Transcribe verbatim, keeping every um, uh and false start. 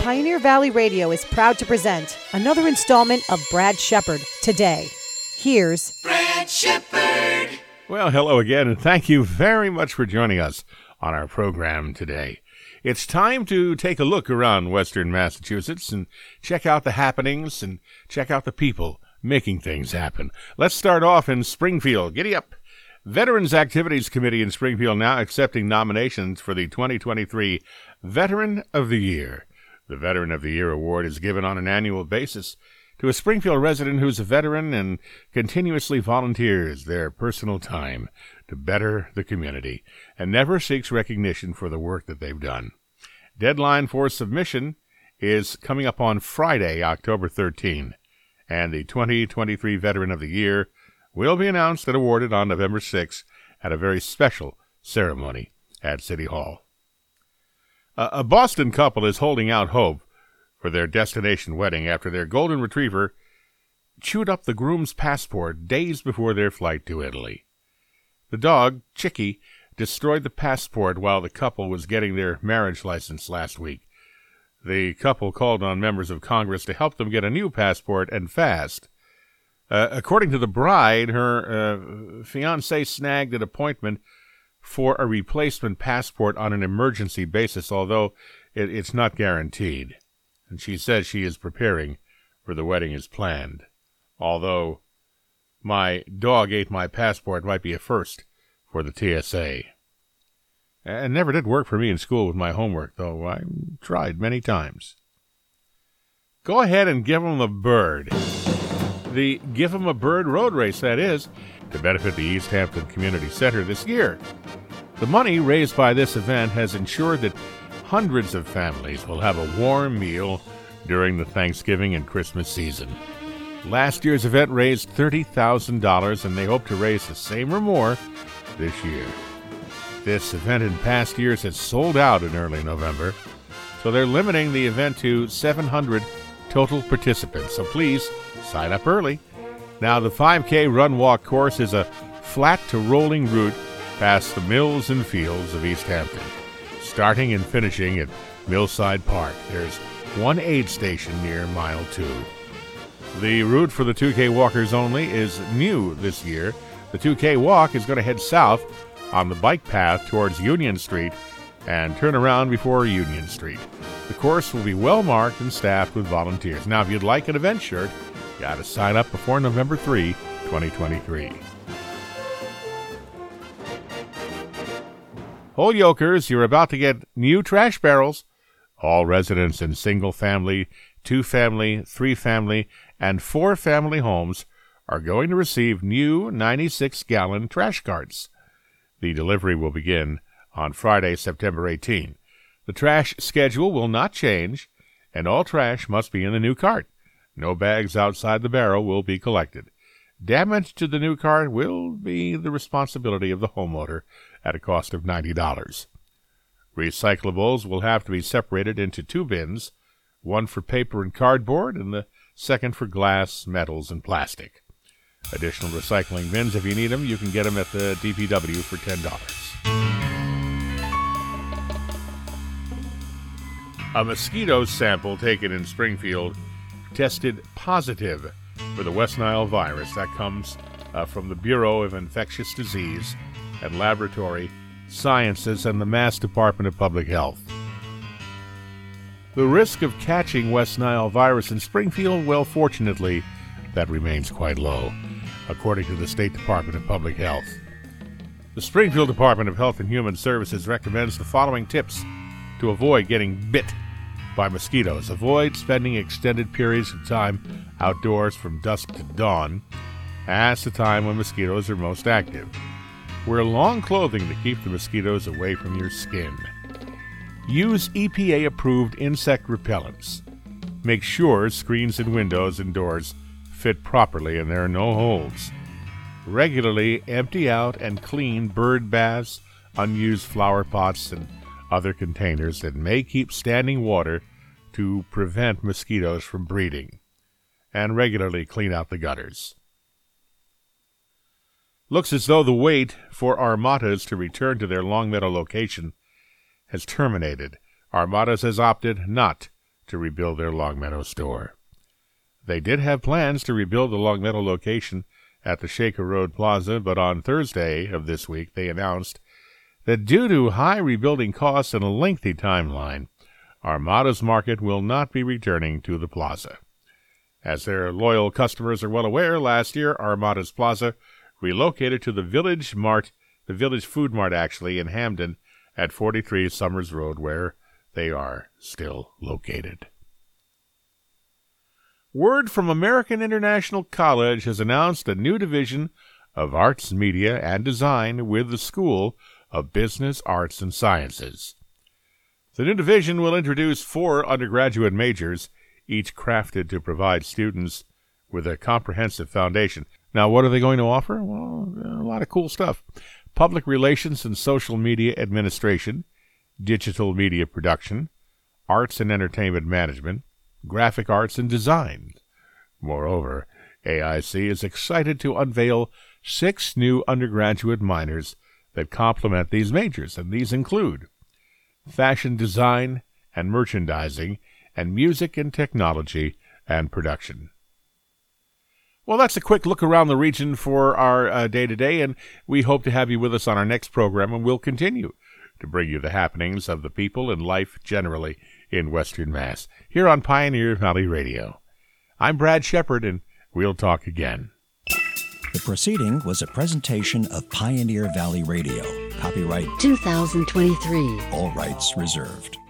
Pioneer Valley Radio is proud to present another installment of Brad Shepard Today. Here's Brad Shepard. Well, hello again, and thank you very much for joining us on our program today. It's time to take a look around Western Massachusetts and check out the happenings and check out the people making things happen. Let's start off in Springfield. Giddy up. Veterans Activities Committee in Springfield now accepting nominations for the twenty twenty-three Veteran of the Year. The Veteran of the Year award is given on an annual basis to a Springfield resident who's a veteran and continuously volunteers their personal time to better the community and never seeks recognition for the work that they've done. Deadline for submission is coming up on Friday, October thirteenth, and the twenty twenty-three Veteran of the Year will be announced and awarded on November sixth at a very special ceremony at City Hall. Uh, a Boston couple is holding out hope for their destination wedding after their golden retriever chewed up the groom's passport days before their flight to Italy. The dog, Chicky, destroyed the passport while the couple was getting their marriage license last week. The couple called on members of Congress to help them get a new passport, and fast. Uh, according to the bride, her uh, fiancé snagged an appointment for a replacement passport on an emergency basis, although it, it's not guaranteed. And she says she is preparing for the wedding as planned. Although my dog ate my passport might be a first for the T S A. It never did work for me in school with my homework, though I tried many times. Go ahead and give them a bird. The Give 'em a Bird road race, that is, to benefit the East Hampton Community Center this year. The money raised by this event has ensured that hundreds of families will have a warm meal during the Thanksgiving and Christmas season. Last year's event raised thirty thousand dollars, and they hope to raise the same or more this year. This event in past years has sold out in early November, so they're limiting the event to seven hundred total participants, so please sign up early. Now, the five K run-walk course is a flat-to-rolling route past the mills and fields of East Hampton, starting and finishing at Millside Park. There's one aid station near mile two. The route for the two K walkers only is new this year. The two K walk is going to head south on the bike path towards Union Street and turn around before Union Street. The course will be well marked and staffed with volunteers. Now, if you'd like an event shirt, you got to sign up before November third, twenty twenty-three. Holyoakers, you're about to get new trash barrels. All residents in single-family, two-family, three-family, and four-family homes are going to receive new ninety-six gallon trash carts. The delivery will begin on Friday, September eighteenth. The trash schedule will not change, and all trash must be in the new cart. No bags outside the barrel will be collected. Damage to the new cart will be the responsibility of the homeowner at a cost of ninety dollars. Recyclables will have to be separated into two bins, one for paper and cardboard and the second for glass, metals, and plastic. Additional recycling bins, if you need them, you can get them at the D P W for ten dollars. A mosquito sample taken in Springfield tested positive for the West Nile virus. That comes uh, from the Bureau of Infectious Disease and Laboratory Sciences and the Mass Department of Public Health. The risk of catching West Nile virus in Springfield, well, fortunately, that remains quite low, according to the State Department of Public Health. The Springfield Department of Health and Human Services recommends the following tips to avoid getting bit by mosquitoes. Avoid spending extended periods of time outdoors from dusk to dawn, as the time when mosquitoes are most active. Wear long clothing to keep the mosquitoes away from your skin. Use E P A-approved insect repellents. Make sure screens and windows and doors fit properly and there are no holes. Regularly empty out and clean bird baths, unused flower pots, and other containers that may keep standing water to prevent mosquitoes from breeding. And regularly clean out the gutters. Looks as though the wait for Armadas to return to their Longmeadow location has terminated. Armadas has opted not to rebuild their Longmeadow store. They did have plans to rebuild the Longmeadow location at the Shaker Road Plaza, but on Thursday of this week they announced that due to high rebuilding costs and a lengthy timeline, Armada's Market will not be returning to the plaza. As their loyal customers are well aware, last year Armada's Plaza relocated to the Village Mart, the Village Food Mart actually, in Hamden at forty-three Summers Road, where they are still located. Word from American International College has announced a new division of Arts, Media, and Design with the School of Business, Arts, and Sciences. The new division will introduce four undergraduate majors, each crafted to provide students with a comprehensive foundation. Now, what are they going to offer? Well, a lot of cool stuff. Public Relations and Social Media Administration, Digital Media Production, Arts and Entertainment Management, Graphic Arts and Design. Moreover, A I C is excited to unveil six new undergraduate minors that complement these majors, and these include Fashion Design and Merchandising and Music and Technology and Production. Well, that's a quick look around the region for our uh, day-to-day, and we hope to have you with us on our next program, and we'll continue to bring you the happenings of the people and life generally in Western Mass, here on Pioneer Valley Radio. I'm Brad Shepard, and we'll talk again. The proceeding was a presentation of Pioneer Valley Radio. Copyright two thousand twenty-three. All rights reserved.